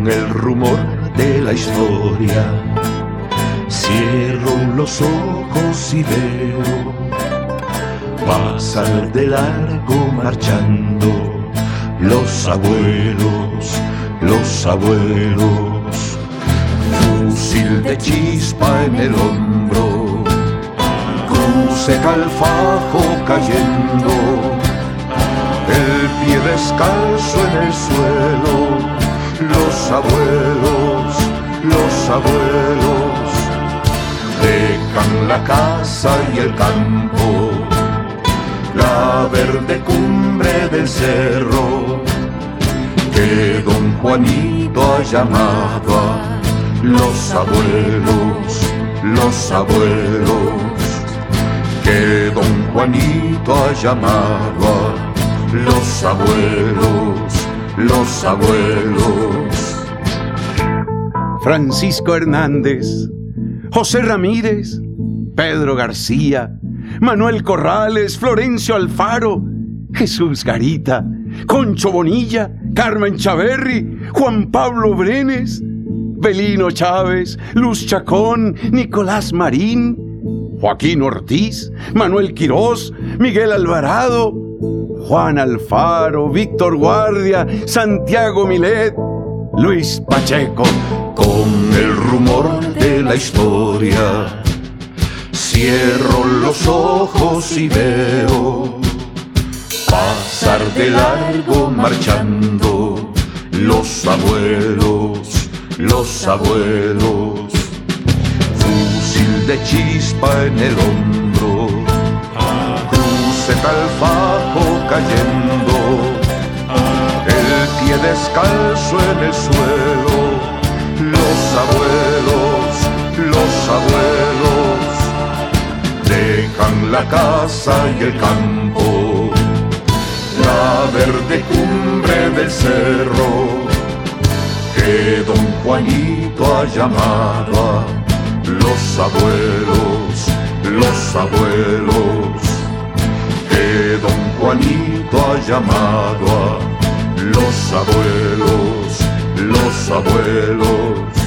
con el rumor de la historia. Cierro los ojos y veo pasar de largo marchando los abuelos, los abuelos. Fusil de chispa en el hombro, cruz seca al fajo cayendo, el pie descalzo en el suelo. Los abuelos, los abuelos, dejan la casa y el campo, la verde cumbre del cerro, que don Juanito ha llamado a los abuelos, los abuelos, que don Juanito ha llamado a los abuelos, los abuelos. Francisco Hernández, José Ramírez, Pedro García, Manuel Corrales, Florencio Alfaro, Jesús Garita, Concho Bonilla, Carmen Chaverri, Juan Pablo Brenes, Belino Chávez, Luz Chacón, Nicolás Marín, Joaquín Ortiz, Manuel Quirós, Miguel Alvarado, Juan Alfaro, Víctor Guardia, Santiago Milet, Luis Pacheco. Con el rumor de la historia, cierro los ojos y veo pasar de largo marchando los abuelos, los abuelos. Fusil de chispa en el hombro, cruceta al fajo cayendo, el pie descalzo en el suelo. Los abuelos, los abuelos, dejan la casa y el campo, la verde cumbre del cerro, que don Juanito ha llamado a los abuelos, los abuelos, que don Juanito ha llamado a los abuelos, los abuelos.